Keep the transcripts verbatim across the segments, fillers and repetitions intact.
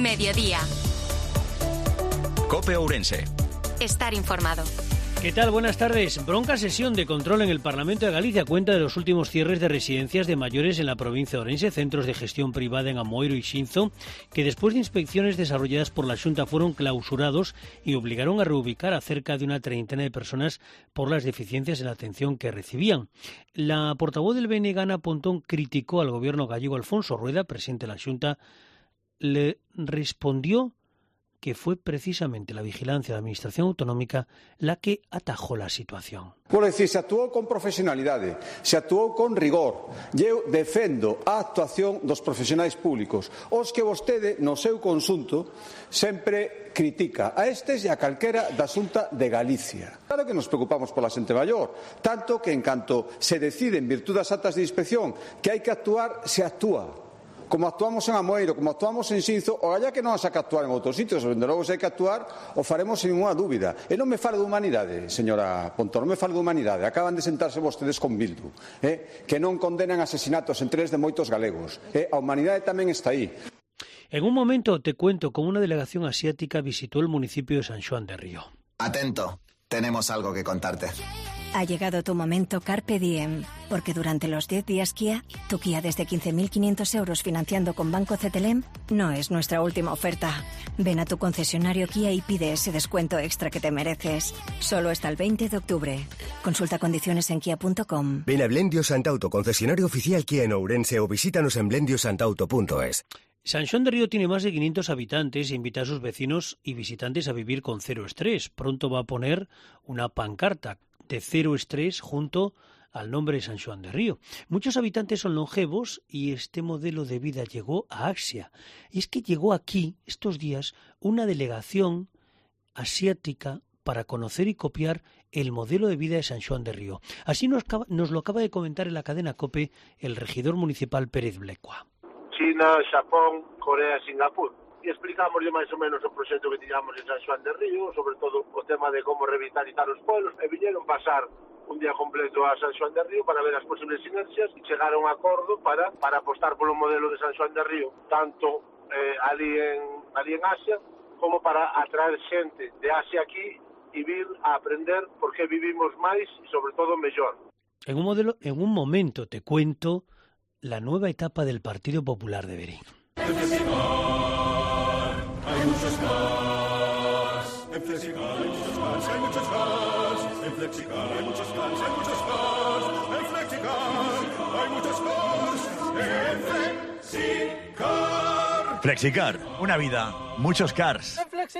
Mediodía. COPE Ourense. Estar informado. ¿Qué tal? Buenas tardes. Bronca sesión de control en el Parlamento de Galicia cuenta de los últimos cierres de residencias de mayores en la provincia de Ourense, centros de gestión privada en Amoeiro y Xinzo, que después de inspecciones desarrolladas por la Xunta fueron clausurados y obligaron a reubicar a cerca de una treintena de personas por las deficiencias en la atención que recibían. La portavoz del B N G, Ana Pontón, criticó al gobierno gallego. Alfonso Rueda, presidente de la Xunta, le respondió que fue precisamente la vigilancia de la Administración Autonómica la que atajó la situación. Por decir, se actuou con profesionalidade, se actuou con rigor. Eu defendo a actuación dos profesionais públicos, os que vostede, no seu conxunto, sempre critica a estes e a calquera da Xunta de Galicia. Claro que nos preocupamos pola xente maior, tanto que en canto se decide en virtud das actas de inspección que hai que actuar, se actúa. Como actuamos en Amoeiro, como actuamos en Xinzo, o allá que non has que actuar en outros sitios, dende logo se hai que actuar, o faremos sin ninguna dúbida. E non me fale de humanidade, señora Pontón, non me fale de humanidade. Acaban de sentarse vostedes con Bildu, eh, que non condenan asesinatos entre eles de moitos galegos. Eh, a humanidade tamén está aí. En un momento te cuento cómo una delegación asiática visitó el municipio de San Xoán de Río. Atento, tenemos algo que contarte. Ha llegado tu momento Carpe Diem, porque durante los diez días Kia, tu Kia desde quince mil quinientos euros financiando con Banco C T L M no es nuestra última oferta. Ven a tu concesionario Kia y pide ese descuento extra que te mereces. Solo hasta el veinte de octubre. Consulta condiciones en kia punto com. Ven a Blendio Santauto, concesionario oficial Kia en Ourense, o visítanos en blendio santauto punto es. San Xoán de Río tiene más de quinientos habitantes e invita a sus vecinos y visitantes a vivir con cero estrés. Pronto va a poner una pancarta de cero estrés junto al nombre de San Xoán de Río. Muchos habitantes son longevos y este modelo de vida llegó a Axia. Y es que llegó aquí, estos días, una delegación asiática para conocer y copiar el modelo de vida de San Xoán de Río. Así nos, nos lo acaba de comentar en la cadena COPE el regidor municipal Pérez Blecua. China, Xapón, Corea e Singapur. E explicámoslle máis ou menos o proxecto que tiñamos en San Xoán de Río, sobre todo o tema de como revitalizar os pueblos, e viñeron pasar un día completo a San Xoán de Río para ver as posibles sinerxias e chegar a un acordo para para apostar polo modelo de San Xoán de Río, tanto eh, ali en ali en Asia, como para atraer xente de Asia aquí e vir a aprender por que vivimos máis e sobre todo mellor. En un modelo, en un momento te cuento la nueva etapa del Partido Popular de Verín. Hay muchos cars, en Flexicar hay muchos cars, hay muchos cars, en Flexicar hay muchos cars, hay muchos cars, en Flexicar hay muchos cars, en Flexicar. Flexicar, una vida, muchos cars.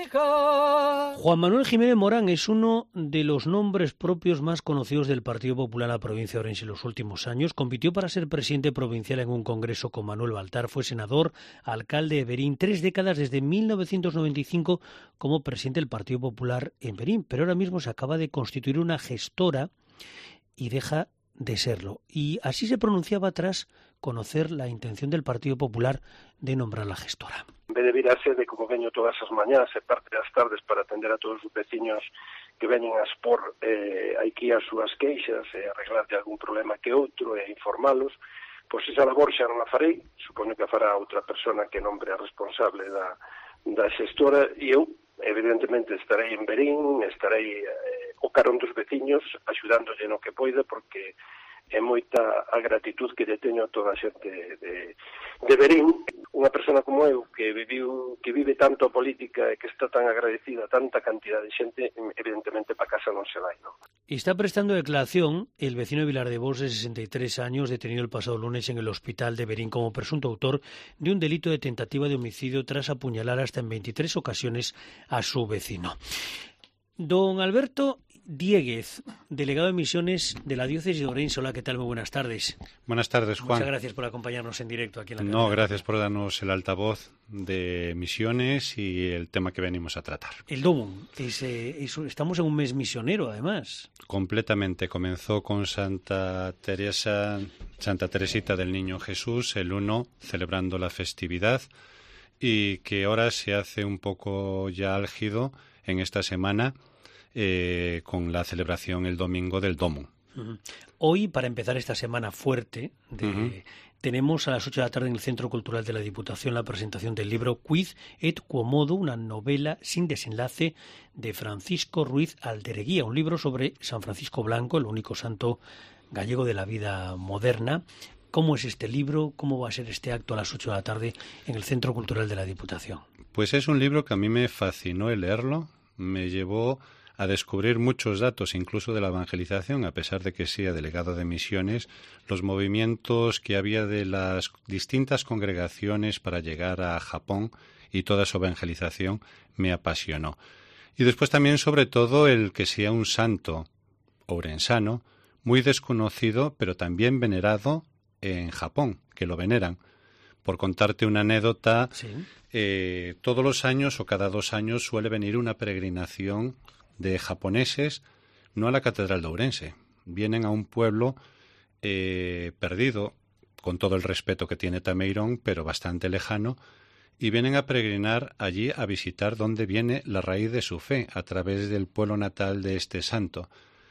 Juan Manuel Jiménez Morán es uno de los nombres propios más conocidos del Partido Popular en la provincia de Ourense en los últimos años. Compitió para ser presidente provincial en un congreso con Manuel Baltar. Fue senador, alcalde de Verín, tres décadas desde mil novecientos noventa y cinco como presidente del Partido Popular en Verín. Pero ahora mismo se acaba de constituir una gestora y deja de serlo. Y así se pronunciaba tras conocer la intención del Partido Popular de nombrar la gestora. En vez de vir a sede, como veño todas as mañás e parte das tardes para atender a todos os veciños que veñen a expor eh, aquí as súas queixas e arreglar de algún problema que outro e informalos, pois esa labor xa non a farei, supoño que a fará outra persona que nombre a responsable da, da xestora, e eu evidentemente estarei en Verín, estarei eh, o carón dos veciños axudándolle no que poida, porque é moita a gratitud que deteño a toda a xente de, de Verín. Unha persona como eu que viviu, que vive tanto a política e que está tan agradecida a tanta cantidad de xente, evidentemente para casa non se vai, non? Está prestando declaración el vecino de Vilar de Bos de sesenta y tres años, detenido el pasado lunes en el hospital de Verín como presunto autor de un delito de tentativa de homicidio tras apuñalar hasta en veintitrés ocasiones a su vecino. Don Alberto Dieguez, delegado de Misiones de la Diócesis de Ourense. Hola, ¿qué tal? Muy buenas tardes. Buenas tardes, Juan. Muchas gracias por acompañarnos en directo aquí en la cadena. No, gracias por darnos el altavoz de Misiones y el tema que venimos a tratar. El Domum. Es, eh, es, estamos en un mes misionero, además. Completamente. Comenzó con Santa Teresa, Santa Teresita del Niño Jesús, el uno, celebrando la festividad, y que ahora se hace un poco ya álgido en esta semana, Eh, con la celebración el domingo del Domum. Uh-huh. Hoy, para empezar esta semana fuerte de, uh-huh. tenemos a las ocho de la tarde en el Centro Cultural de la Diputación la presentación del libro Quid et Quomodo, una novela sin desenlace de Francisco Ruiz Aldereguía, un libro sobre San Francisco Blanco, el único santo gallego de la vida moderna. ¿Cómo es este libro? ¿Cómo va a ser este acto a las ocho de la tarde en el Centro Cultural de la Diputación? Pues es un libro que a mí me fascinó el leerlo, me llevó a descubrir muchos datos, incluso de la evangelización, a pesar de que sea delegado de misiones, los movimientos que había de las distintas congregaciones para llegar a Japón y toda su evangelización me apasionó. Y después también, sobre todo, el que sea un santo ourensano, muy desconocido, pero también venerado en Japón, que lo veneran. Por contarte una anécdota, sí. eh, todos los años o cada dos años suele venir una peregrinación de japoneses, no a la Catedral de Ourense, vienen a un pueblo eh, perdido, con todo el respeto que tiene Tameirón, pero bastante lejano, y vienen a peregrinar allí a visitar dónde viene la raíz de su fe, a través del pueblo natal de este santo.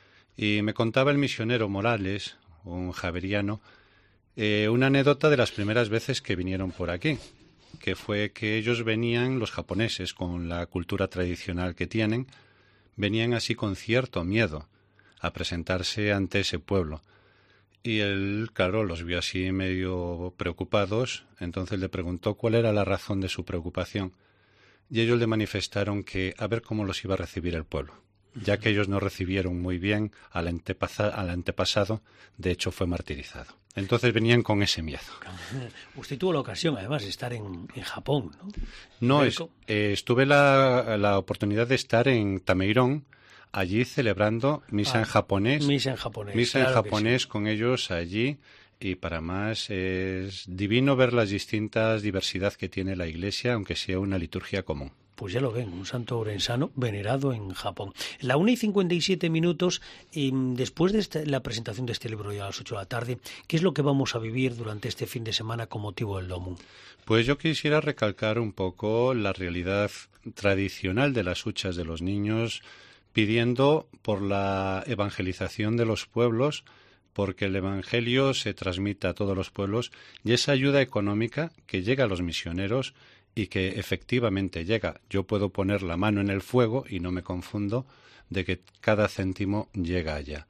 Y me contaba el misionero Morales, un javeriano, eh, una anécdota de las primeras veces que vinieron por aquí, que fue que ellos venían, los japoneses, con la cultura tradicional que tienen, venían así con cierto miedo a presentarse ante ese pueblo. Y él, claro, los vio así medio preocupados, entonces le preguntó cuál era la razón de su preocupación. Y ellos le manifestaron que a ver cómo los iba a recibir el pueblo, ya que ellos no recibieron muy bien al, antepasa- al antepasado, de hecho fue martirizado. Entonces venían con ese miedo. Usted tuvo la ocasión, además, de estar en, en Japón, ¿no? No, es, eh, estuve la, la oportunidad de estar en Tameirón, allí celebrando misa ah, en japonés. Misa en japonés. Misa claro en japonés sí. Con ellos allí. Y para más es divino ver las distintas diversidad que tiene la Iglesia, aunque sea una liturgia común. Pues ya lo ven, un santo ourensano venerado en Japón. La una y cincuenta y siete minutos, y después de esta, la presentación de este libro ya a las ocho de la tarde, ¿qué es lo que vamos a vivir durante este fin de semana con motivo del Domum? Pues yo quisiera recalcar un poco la realidad tradicional de las huchas de los niños, pidiendo por la evangelización de los pueblos, porque el Evangelio se transmite a todos los pueblos y esa ayuda económica que llega a los misioneros y que efectivamente llega. Yo puedo poner la mano en el fuego y no me confundo de que cada céntimo llega allá.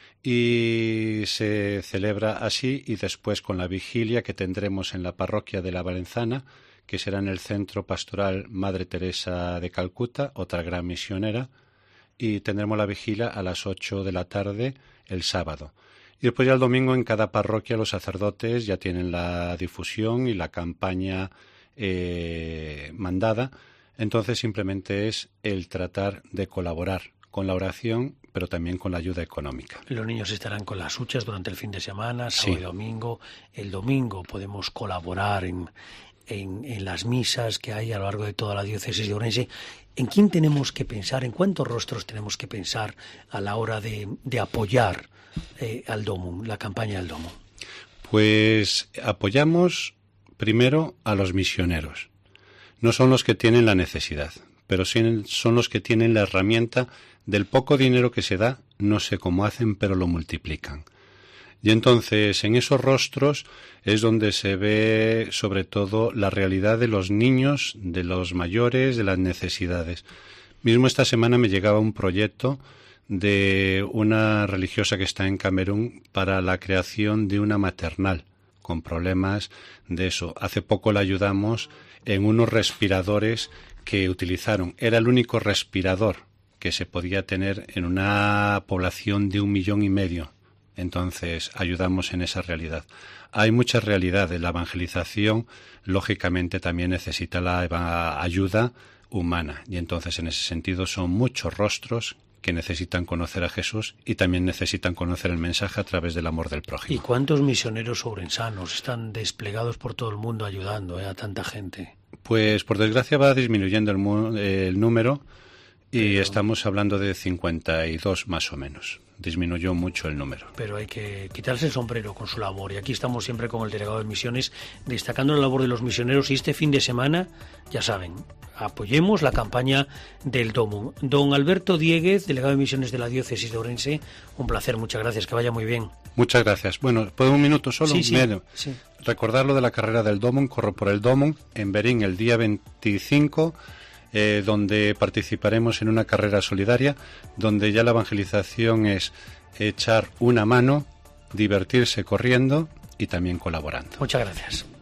Y se celebra así y después con la vigilia que tendremos en la parroquia de la Valenzana, que será en el Centro Pastoral Madre Teresa de Calcuta, otra gran misionera, y tendremos la vigilia a las ocho de la tarde el sábado. Y después ya el domingo en cada parroquia los sacerdotes ya tienen la difusión y la campaña eh, mandada. Entonces simplemente es el tratar de colaborar con la oración, pero también con la ayuda económica. Los niños estarán con las huchas durante el fin de semana, sábado sí. y domingo. El domingo podemos colaborar en, en, en las misas que hay a lo largo de toda la diócesis de Ourense. ¿En quién tenemos que pensar, en cuántos rostros tenemos que pensar a la hora de, de apoyar eh, al Domum, la campaña del Domum? Pues apoyamos primero a los misioneros. No son los que tienen la necesidad, pero son los que tienen la herramienta del poco dinero que se da, no sé cómo hacen, pero lo multiplican. Y entonces en esos rostros es donde se ve sobre todo la realidad de los niños, de los mayores, de las necesidades. Mismo esta semana me llegaba un proyecto de una religiosa que está en Camerún para la creación de una maternal con problemas de eso. Hace poco la ayudamos en unos respiradores que utilizaron. Era el único respirador que se podía tener en una población de un millón y medio. Entonces ayudamos en esa realidad. Hay muchas realidades. La evangelización, lógicamente, también necesita la ayuda humana. Y entonces, en ese sentido, son muchos rostros que necesitan conocer a Jesús y también necesitan conocer el mensaje a través del amor del prójimo. ¿Y cuántos misioneros ourensanos están desplegados por todo el mundo ayudando eh, a tanta gente? Pues, por desgracia, va disminuyendo el, mu- el número y Pero... estamos hablando de cincuenta y dos más o menos. Disminuyó mucho el número. Pero hay que quitarse el sombrero con su labor. Y aquí estamos siempre con el delegado de misiones, destacando la labor de los misioneros. Y este fin de semana, ya saben, apoyemos la campaña del Domum. Don Alberto Dieguez, delegado de misiones de la diócesis de Ourense, un placer, muchas gracias, que vaya muy bien. Muchas gracias. Bueno, ¿puedo un minuto solo? Sí, sí, Bueno, sí. recordar lo de la carrera del Domon, corro por el Domon, en Berín el día veinticinco, eh, donde participaremos en una carrera solidaria, donde ya la evangelización es echar una mano, divertirse corriendo y también colaborando. Muchas gracias.